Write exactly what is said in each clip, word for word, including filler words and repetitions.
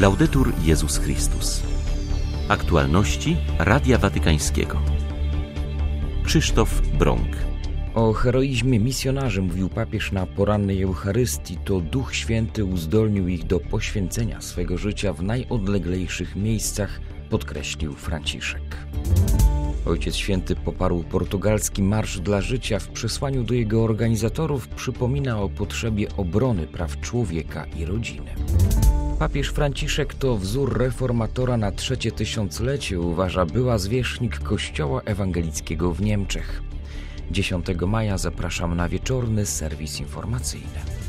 Laudetur Jezus Chrystus. Aktualności Radia Watykańskiego. Krzysztof Brąk. O heroizmie misjonarzy mówił papież na porannej Eucharystii. To Duch Święty uzdolnił ich do poświęcenia swego życia w najodleglejszych miejscach, podkreślił Franciszek. Ojciec Święty poparł portugalski Marsz dla Życia. W przesłaniu do jego organizatorów przypomina o potrzebie obrony praw człowieka i rodziny. Papież Franciszek to wzór reformatora na trzecie tysiąclecie, uważa była zwierzchnik Kościoła Ewangelickiego w Niemczech. dziesiątego maja zapraszam na wieczorny serwis informacyjny.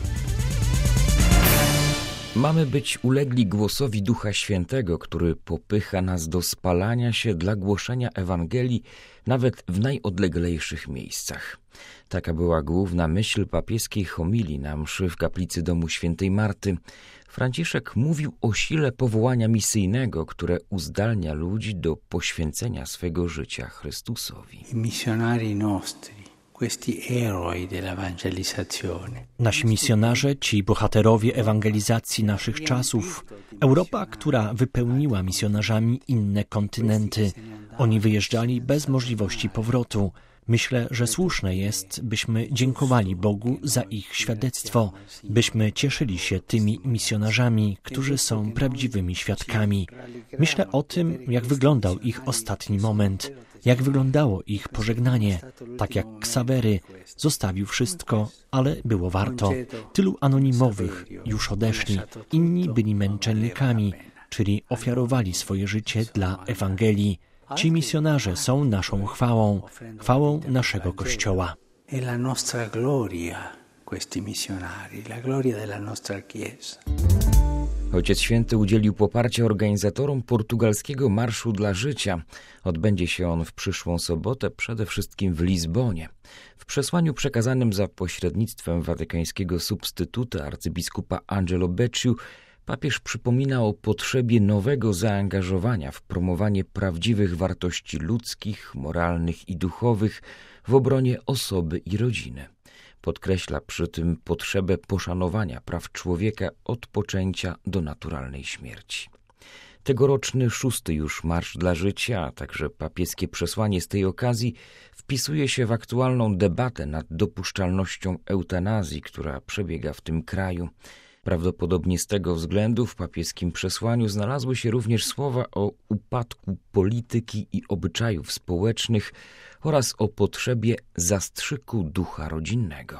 Mamy być ulegli głosowi Ducha Świętego, który popycha nas do spalania się dla głoszenia Ewangelii nawet w najodleglejszych miejscach. Taka była główna myśl papieskiej homilii na mszy w kaplicy domu świętej Marty. Franciszek mówił o sile powołania misyjnego, które uzdalnia ludzi do poświęcenia swego życia Chrystusowi. Missionari nostri, questi eroi dell'evangelizzazione. Nasi misjonarze, ci bohaterowie ewangelizacji naszych czasów. Europa, która wypełniła misjonarzami inne kontynenty. Oni wyjeżdżali bez możliwości powrotu. Myślę, że słuszne jest, byśmy dziękowali Bogu za ich świadectwo, byśmy cieszyli się tymi misjonarzami, którzy są prawdziwymi świadkami. Myślę o tym, jak wyglądał ich ostatni moment, jak wyglądało ich pożegnanie. Tak jak Ksawery, zostawił wszystko, ale było warto. Tylu anonimowych już odeszli, inni byli męczennikami, czyli ofiarowali swoje życie dla Ewangelii. Ci misjonarze są naszą chwałą, chwałą naszego Kościoła. La nostra gloria, questi missionari, la gloria della nostra Chiesa. Ojciec Święty udzielił poparcia organizatorom portugalskiego Marszu dla Życia. Odbędzie się on w przyszłą sobotę, przede wszystkim w Lizbonie. W przesłaniu przekazanym za pośrednictwem watykańskiego substytuta arcybiskupa Angelo Becciu papież przypomina o potrzebie nowego zaangażowania w promowanie prawdziwych wartości ludzkich, moralnych i duchowych w obronie osoby i rodziny. Podkreśla przy tym potrzebę poszanowania praw człowieka od poczęcia do naturalnej śmierci. Tegoroczny szósty już Marsz dla Życia, a także papieskie przesłanie z tej okazji wpisuje się w aktualną debatę nad dopuszczalnością eutanazji, która przebiega w tym kraju. Prawdopodobnie z tego względu w papieskim przesłaniu znalazły się również słowa o upadku polityki i obyczajów społecznych oraz o potrzebie zastrzyku ducha rodzinnego.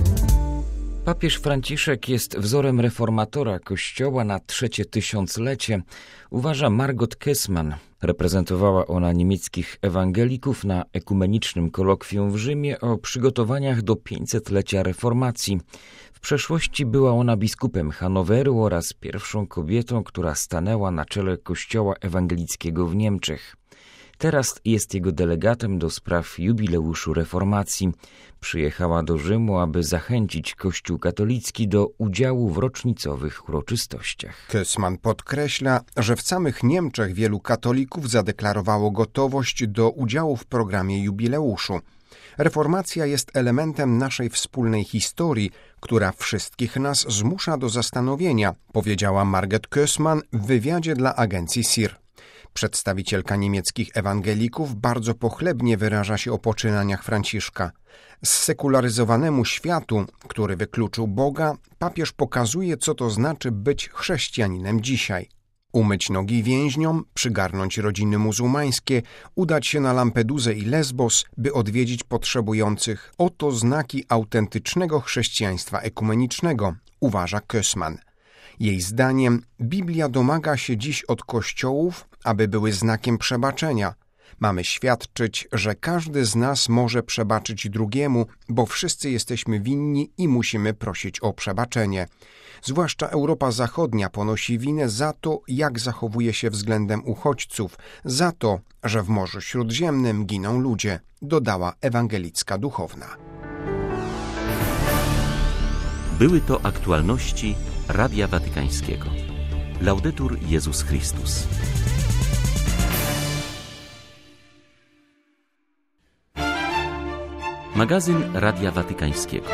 Papież Franciszek jest wzorem reformatora Kościoła na trzecie tysiąclecie, uważa Margot Kessmann. Reprezentowała ona niemieckich ewangelików na ekumenicznym kolokwium w Rzymie o przygotowaniach do pięćsetlecia reformacji. W przeszłości była ona biskupem Hanoweru oraz pierwszą kobietą, która stanęła na czele Kościoła Ewangelickiego w Niemczech. Teraz jest jego delegatem do spraw jubileuszu reformacji. Przyjechała do Rzymu, aby zachęcić Kościół katolicki do udziału w rocznicowych uroczystościach. Kessmann podkreśla, że w samych Niemczech wielu katolików zadeklarowało gotowość do udziału w programie jubileuszu. Reformacja jest elementem naszej wspólnej historii, która wszystkich nas zmusza do zastanowienia, powiedziała Margot Kessmann w wywiadzie dla agencji S I R. Przedstawicielka niemieckich ewangelików bardzo pochlebnie wyraża się o poczynaniach Franciszka. Zsekularyzowanemu światu, który wykluczył Boga, papież pokazuje, co to znaczy być chrześcijaninem dzisiaj. Umyć nogi więźniom, przygarnąć rodziny muzułmańskie, udać się na Lampedusę i Lesbos, by odwiedzić potrzebujących. Oto znaki autentycznego chrześcijaństwa ekumenicznego, uważa Kessmann. Jej zdaniem Biblia domaga się dziś od kościołów, aby były znakiem przebaczenia. Mamy świadczyć, że każdy z nas może przebaczyć drugiemu, bo wszyscy jesteśmy winni i musimy prosić o przebaczenie. Zwłaszcza Europa Zachodnia ponosi winę za to, jak zachowuje się względem uchodźców, za to, że w Morzu Śródziemnym giną ludzie, dodała ewangelicka duchowna. Były to aktualności Radia Watykańskiego. Laudetur Jezus Chrystus. Magazyn Radia Watykańskiego.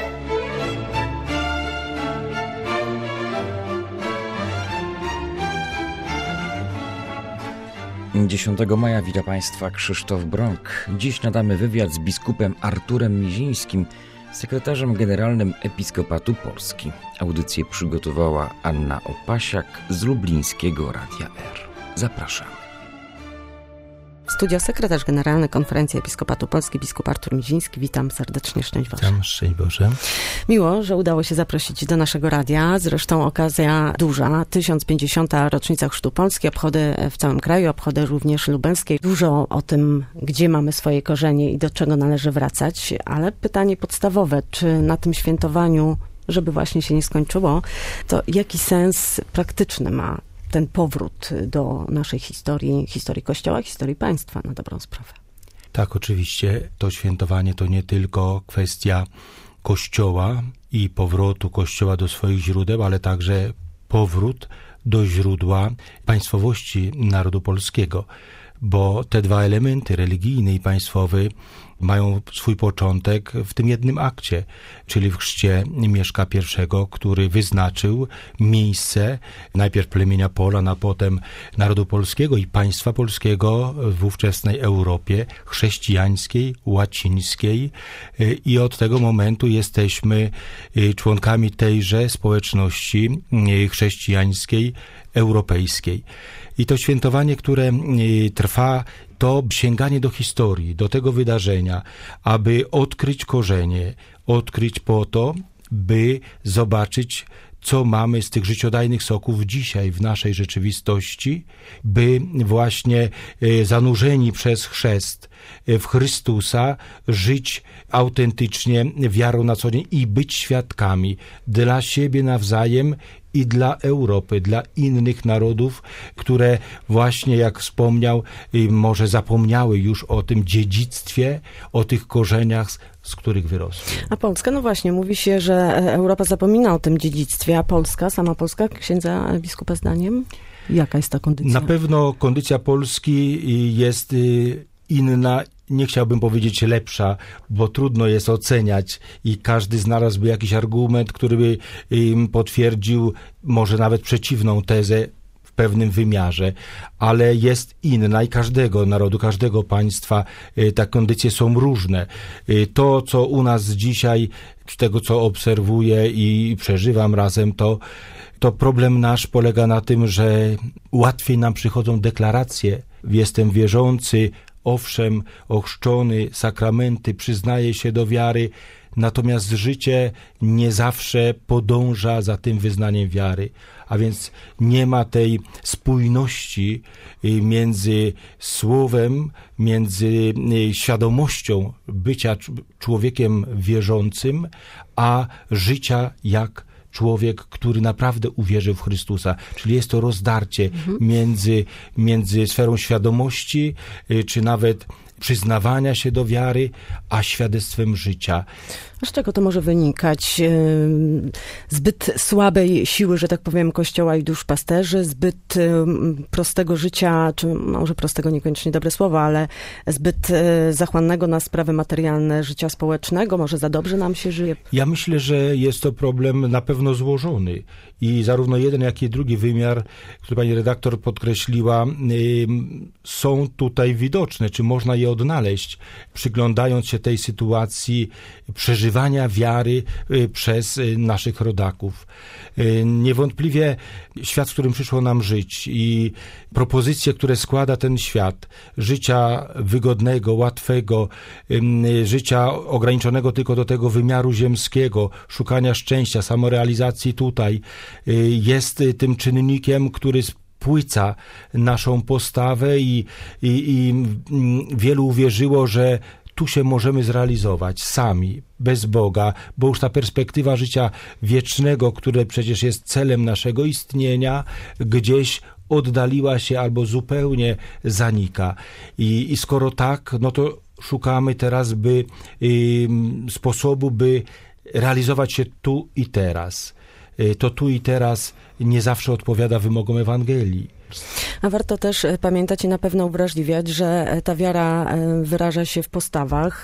dziesiątego maja wita Państwa Krzysztof Brąk. Dziś nadamy wywiad z biskupem Arturem Mizińskim, sekretarzem generalnym Episkopatu Polski. Audycję przygotowała Anna Opasiak z lublińskiego Radia R. Zapraszamy. Studio sekretarz generalny Konferencji Episkopatu Polski, biskup Artur Miziński. Witam serdecznie, szczęść Boże. Witam, szczęść Boże. Miło, że udało się zaprosić do naszego radia. Zresztą okazja duża. tysiąc pięćdziesiąta rocznica Chrztu Polski, obchody w całym kraju, obchody również lubelskie. Dużo o tym, gdzie mamy swoje korzenie i do czego należy wracać. Ale pytanie podstawowe, czy na tym świętowaniu, żeby właśnie się nie skończyło, to jaki sens praktyczny ma ten powrót do naszej historii, historii Kościoła, historii państwa, na dobrą sprawę? Tak, oczywiście to świętowanie to nie tylko kwestia Kościoła i powrotu Kościoła do swoich źródeł, ale także powrót do źródła państwowości narodu polskiego, bo te dwa elementy, religijny i państwowy, mają swój początek w tym jednym akcie, czyli w chrzcie Mieszka I, który wyznaczył miejsce najpierw plemienia Polan, a potem narodu polskiego i państwa polskiego w ówczesnej Europie chrześcijańskiej, łacińskiej, i od tego momentu jesteśmy członkami tejże społeczności chrześcijańskiej, europejskiej. I to świętowanie, które trwa, to sięganie do historii, do tego wydarzenia, aby odkryć korzenie, odkryć po to, by zobaczyć, co mamy z tych życiodajnych soków dzisiaj w naszej rzeczywistości, by właśnie zanurzeni przez chrzest w Chrystusa żyć autentycznie wiarą na co dzień i być świadkami dla siebie nawzajem i dla Europy, dla innych narodów, które właśnie, jak wspomniał, może zapomniały już o tym dziedzictwie, o tych korzeniach, z których wyrosły. A Polska? No właśnie, mówi się, że Europa zapomina o tym dziedzictwie, a Polska, sama Polska, księdza biskupa zdaniem? Jaka jest ta kondycja? Na pewno kondycja Polski jest inna. Nie chciałbym powiedzieć lepsza, bo trudno jest oceniać i każdy znalazłby jakiś argument, który by im potwierdził może nawet przeciwną tezę w pewnym wymiarze, ale jest inna i każdego narodu, każdego państwa te kondycje są różne. To, co u nas dzisiaj, z tego co obserwuję i przeżywam razem, to to problem nasz polega na tym, że łatwiej nam przychodzą deklaracje. Jestem wierzący, owszem, ochrzczony, sakramenty, przyznaje się do wiary, natomiast życie nie zawsze podąża za tym wyznaniem wiary, a więc nie ma tej spójności między słowem, między świadomością bycia człowiekiem wierzącym, a życia jak człowiek, który naprawdę uwierzył w Chrystusa. Czyli jest to rozdarcie mhm. między, między sferą świadomości, czy nawet przyznawania się do wiary, a świadectwem życia. A z czego to może wynikać? Zbyt słabej siły, że tak powiem, Kościoła i duszpasterzy, zbyt prostego życia, czy może prostego niekoniecznie dobre słowo, ale zbyt zachłannego na sprawy materialne życia społecznego? Może za dobrze nam się żyje? Ja myślę, że jest to problem na pewno złożony i zarówno jeden, jak i drugi wymiar, który pani redaktor podkreśliła, są tutaj widoczne, czy można je odnaleźć, przyglądając się tej sytuacji przeżywania wiary przez naszych rodaków. Niewątpliwie świat, w którym przyszło nam żyć i propozycje, które składa ten świat, życia wygodnego, łatwego, życia ograniczonego tylko do tego wymiaru ziemskiego, szukania szczęścia, samorealizacji tutaj, jest tym czynnikiem, który płyca naszą postawę i, i, i wielu uwierzyło, że tu się możemy zrealizować sami, bez Boga, bo już ta perspektywa życia wiecznego, które przecież jest celem naszego istnienia, gdzieś oddaliła się albo zupełnie zanika. I, i skoro tak, no to szukamy teraz by y, sposobu, by realizować się tu i teraz. To tu i teraz nie zawsze odpowiada wymogom Ewangelii. A warto też pamiętać i na pewno uwrażliwiać, że ta wiara wyraża się w postawach.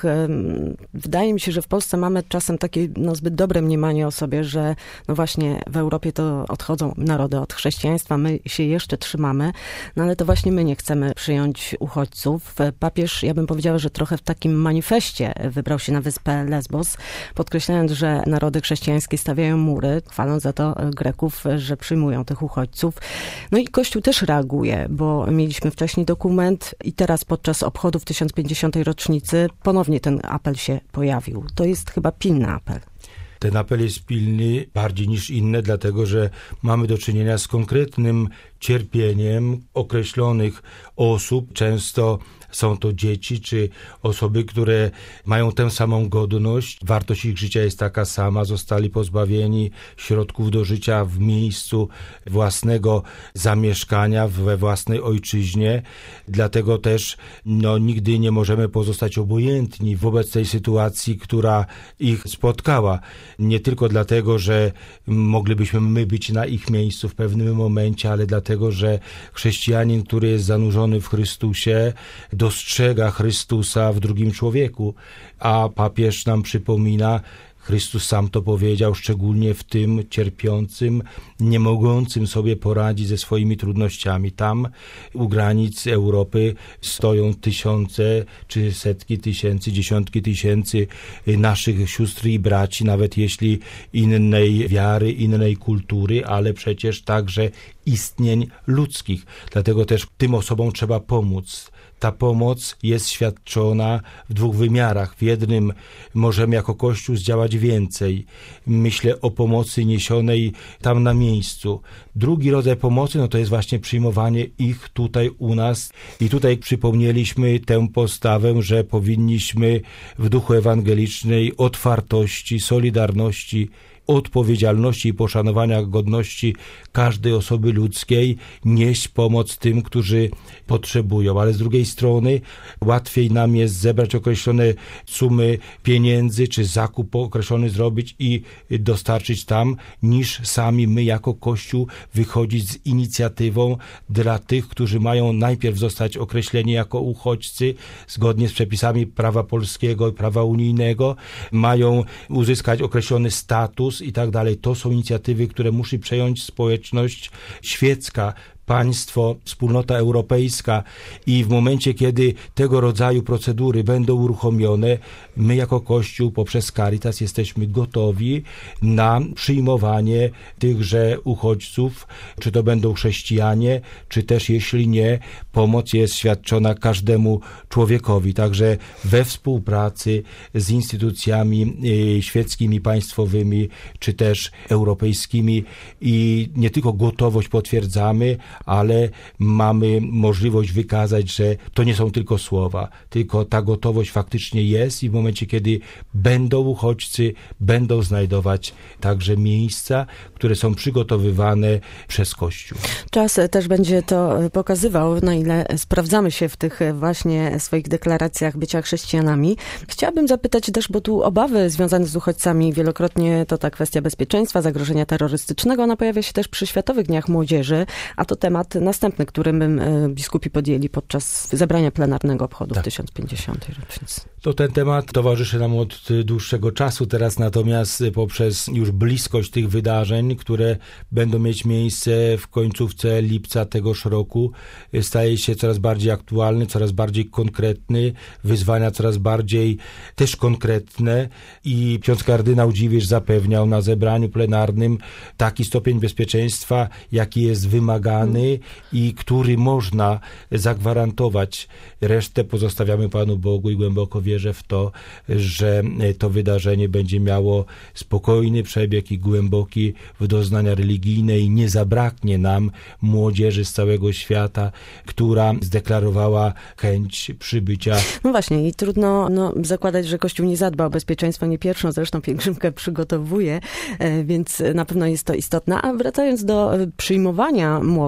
Wydaje mi się, że w Polsce mamy czasem takie no, zbyt dobre mniemanie o sobie, że no właśnie w Europie to odchodzą narody od chrześcijaństwa, my się jeszcze trzymamy, no ale to właśnie my nie chcemy przyjąć uchodźców. Papież, ja bym powiedziała, że trochę w takim manifestie wybrał się na wyspę Lesbos, podkreślając, że narody chrześcijańskie stawiają mury, chwaląc za to Greków, że przyjmują tych uchodźców. No i Kościół też reaguje, bo mieliśmy wcześniej dokument i teraz podczas obchodów tysiąc pięćdziesiątej rocznicy ponownie ten apel się pojawił. To jest chyba pilny apel. Ten apel jest pilny bardziej niż inne, dlatego że mamy do czynienia z konkretnym cierpieniem określonych osób. Często są to dzieci czy osoby, które mają tę samą godność. Wartość ich życia jest taka sama. Zostali pozbawieni środków do życia w miejscu własnego zamieszkania, we własnej ojczyźnie. Dlatego też no, nigdy nie możemy pozostać obojętni wobec tej sytuacji, która ich spotkała. Nie tylko dlatego, że moglibyśmy my być na ich miejscu w pewnym momencie, ale dlatego, że chrześcijanin, który jest zanurzony w Chrystusie, dostrzega Chrystusa w drugim człowieku, a papież nam przypomina, Chrystus sam to powiedział, szczególnie w tym cierpiącym, nie mogącym sobie poradzić ze swoimi trudnościami. Tam u granic Europy stoją tysiące, czy setki tysięcy, dziesiątki tysięcy naszych sióstr i braci, nawet jeśli innej wiary, innej kultury, ale przecież także istnień ludzkich. Dlatego też tym osobom trzeba pomóc. Ta pomoc jest świadczona w dwóch wymiarach. W jednym możemy jako Kościół zdziałać więcej. Myślę o pomocy niesionej tam na miejscu. Drugi rodzaj pomocy, no to jest właśnie przyjmowanie ich tutaj u nas. I tutaj przypomnieliśmy tę postawę, że powinniśmy w duchu ewangelicznej otwartości, solidarności, odpowiedzialności i poszanowania godności każdej osoby ludzkiej nieść pomoc tym, którzy potrzebują. Ale z drugiej strony łatwiej nam jest zebrać określone sumy pieniędzy, czy zakup określony zrobić i dostarczyć tam, niż sami my jako Kościół wychodzić z inicjatywą dla tych, którzy mają najpierw zostać określeni jako uchodźcy, zgodnie z przepisami prawa polskiego i prawa unijnego, mają uzyskać określony status i tak dalej. To są inicjatywy, które musi przejąć społeczność świecka, państwo, wspólnota europejska i w momencie, kiedy tego rodzaju procedury będą uruchomione, my jako Kościół poprzez Caritas jesteśmy gotowi na przyjmowanie tychże uchodźców, czy to będą chrześcijanie, czy też jeśli nie, pomoc jest świadczona każdemu człowiekowi. Także we współpracy z instytucjami świeckimi, państwowymi, czy też europejskimi i nie tylko gotowość potwierdzamy, ale mamy możliwość wykazać, że to nie są tylko słowa, tylko ta gotowość faktycznie jest i w momencie, kiedy będą uchodźcy, będą znajdować także miejsca, które są przygotowywane przez Kościół. Czas też będzie to pokazywał, na ile sprawdzamy się w tych właśnie swoich deklaracjach bycia chrześcijanami. Chciałabym zapytać też, bo tu obawy związane z uchodźcami wielokrotnie to ta kwestia bezpieczeństwa, zagrożenia terrorystycznego, ona pojawia się też przy Światowych Dniach Młodzieży, a to temat następny, który biskupi podjęli podczas zebrania plenarnego obchodów tak. tysiąc pięćdziesiątej rocznicy. To ten temat towarzyszy nam od dłuższego czasu, teraz natomiast poprzez już bliskość tych wydarzeń, które będą mieć miejsce w końcówce lipca tegoż roku, staje się coraz bardziej aktualny, coraz bardziej konkretny, wyzwania coraz bardziej też konkretne i ksiądz kardynał Dziwisz zapewniał na zebraniu plenarnym taki stopień bezpieczeństwa, jaki jest wymagany i który można zagwarantować. Resztę pozostawiamy Panu Bogu i głęboko wierzę w to, że to wydarzenie będzie miało spokojny przebieg i głęboki w doznania religijne i nie zabraknie nam młodzieży z całego świata, która zdeklarowała chęć przybycia. No właśnie i trudno no, zakładać, że Kościół nie zadba o bezpieczeństwo, nie pierwszą zresztą pielgrzymkę przygotowuje, więc na pewno jest to istotne. A wracając do przyjmowania młodych,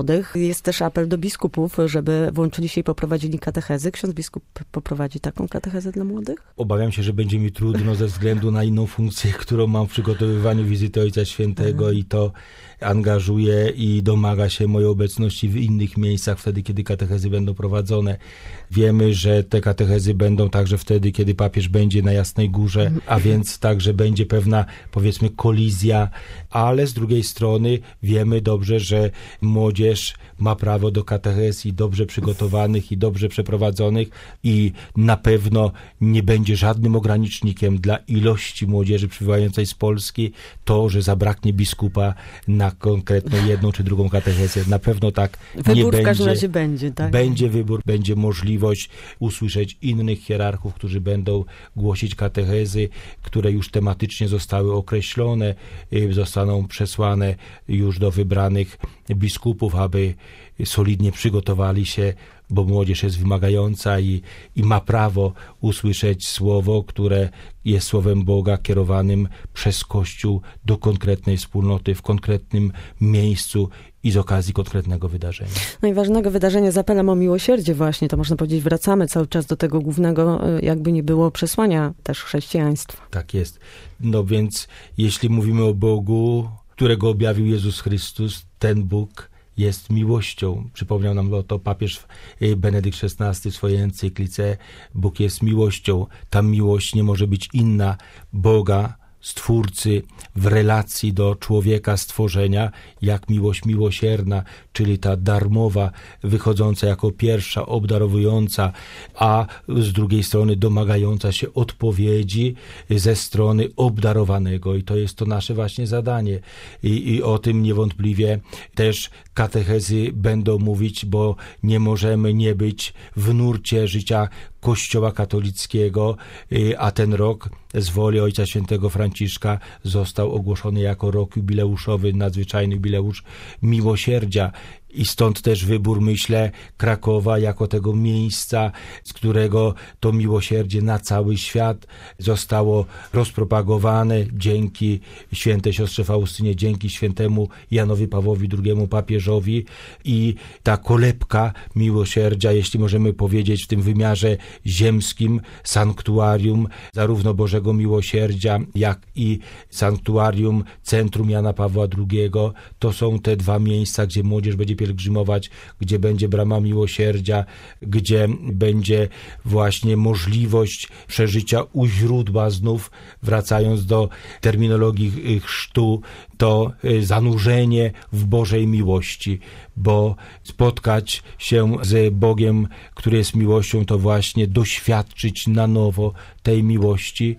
młodych. Jest też apel do biskupów, żeby włączyli się i poprowadzili katechezy. Ksiądz biskup poprowadzi taką katechezę dla młodych? Obawiam się, że będzie mi trudno ze względu na inną funkcję, którą mam w przygotowywaniu wizyty Ojca Świętego mhm. i to angażuje i domaga się mojej obecności w innych miejscach wtedy, kiedy katechezy będą prowadzone. Wiemy, że te katechezy będą także wtedy, kiedy papież będzie na Jasnej Górze, a więc także będzie pewna, powiedzmy, kolizja, ale z drugiej strony wiemy dobrze, że młodzież ma prawo do katechez i dobrze przygotowanych i dobrze przeprowadzonych i na pewno nie będzie żadnym ogranicznikiem dla ilości młodzieży przybywającej z Polski to, że zabraknie biskupa na konkretną jedną czy drugą katechezę. Na pewno tak wybór nie w będzie. W każdym razie będzie, tak? Będzie wybór, będzie możliwość usłyszeć innych hierarchów, którzy będą głosić katechezy, które już tematycznie zostały określone, zostaną przesłane już do wybranych biskupów, aby solidnie przygotowali się, bo młodzież jest wymagająca i, i ma prawo usłyszeć słowo, które jest słowem Boga kierowanym przez Kościół do konkretnej wspólnoty, w konkretnym miejscu i z okazji konkretnego wydarzenia. No i ważnego wydarzenia z apelem o miłosierdzie właśnie, to można powiedzieć, wracamy cały czas do tego głównego, jakby nie było, przesłania też chrześcijaństwa. Tak jest. No więc jeśli mówimy o Bogu, którego objawił Jezus Chrystus, ten Bóg jest miłością. Przypomniał nam o to papież Benedykt szesnasty w swojej encyklice. Bóg jest miłością. Ta miłość nie może być inna. Boga, Stwórcy, w relacji do człowieka, stworzenia, jak miłość miłosierna, czyli ta darmowa, wychodząca jako pierwsza, obdarowująca, a z drugiej strony domagająca się odpowiedzi ze strony obdarowanego. I to jest to nasze właśnie zadanie. I, i o tym niewątpliwie też katechezy będą mówić, bo nie możemy nie być w nurcie życia Kościoła katolickiego, a ten rok z woli Ojca Świętego Franciszka został ogłoszony jako rok jubileuszowy, nadzwyczajny jubileusz miłosierdzia. I stąd też wybór, myślę, Krakowa jako tego miejsca, z którego to miłosierdzie na cały świat zostało rozpropagowane dzięki świętej siostrze Faustynie, dzięki świętemu Janowi Pawłowi drugiemu papieżowi. I ta kolebka miłosierdzia, jeśli możemy powiedzieć w tym wymiarze ziemskim, sanktuarium zarówno Bożego Miłosierdzia, jak i sanktuarium Centrum Jana Pawła drugiego, to są te dwa miejsca, gdzie młodzież będzie pielgrzymować, gdzie będzie brama miłosierdzia, gdzie będzie właśnie możliwość przeżycia u źródła, znów wracając do terminologii chrztu, to zanurzenie w Bożej miłości, bo spotkać się z Bogiem, który jest miłością, to właśnie doświadczyć na nowo tej miłości,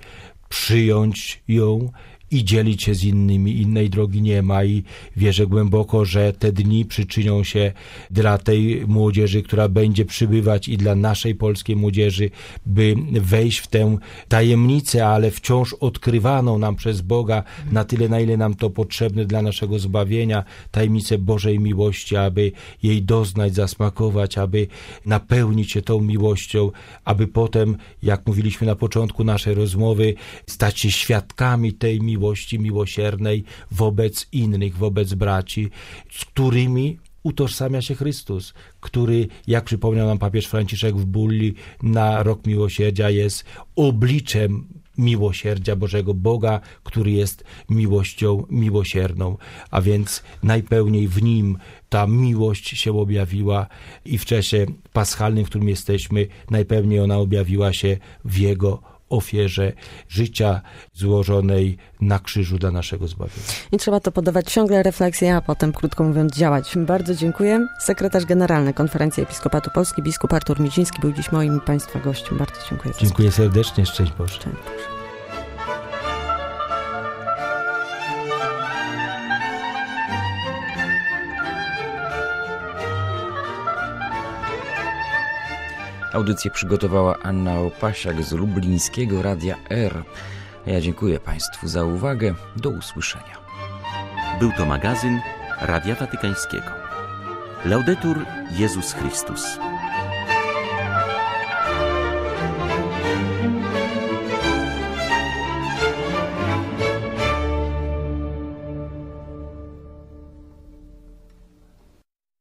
przyjąć ją i dzielić się z innymi. Innej drogi nie ma i wierzę głęboko, że te dni przyczynią się dla tej młodzieży, która będzie przybywać, i dla naszej polskiej młodzieży, by wejść w tę tajemnicę, ale wciąż odkrywaną nam przez Boga na tyle, na ile nam to potrzebne dla naszego zbawienia, tajemnicę Bożej miłości, aby jej doznać, zasmakować, aby napełnić się tą miłością, aby potem, jak mówiliśmy na początku naszej rozmowy, stać się świadkami tej miłości, miłości miłosiernej wobec innych, wobec braci, z którymi utożsamia się Chrystus, który, jak przypomniał nam papież Franciszek w bulli na rok miłosierdzia, jest obliczem miłosierdzia Bożego, Boga, który jest miłością miłosierną, a więc najpełniej w Nim ta miłość się objawiła i w czasie paschalnym, w którym jesteśmy, najpełniej ona objawiła się w Jego ofierze życia złożonej na krzyżu dla naszego zbawienia. I trzeba to podawać ciągle refleksję, a potem, krótko mówiąc, działać. Bardzo dziękuję. Sekretarz Generalny Konferencji Episkopatu Polski, biskup Artur Miedziński, był dziś moim i Państwa gościem. Bardzo dziękuję. Dziękuję serdecznie. Szczęść Boże. Szczęść Boże. Audycję przygotowała Anna Opasiak z lublińskiego Radia R. Ja dziękuję Państwu za uwagę. Do usłyszenia. Był to magazyn Radia Watykańskiego. Laudetur Jezus Chrystus.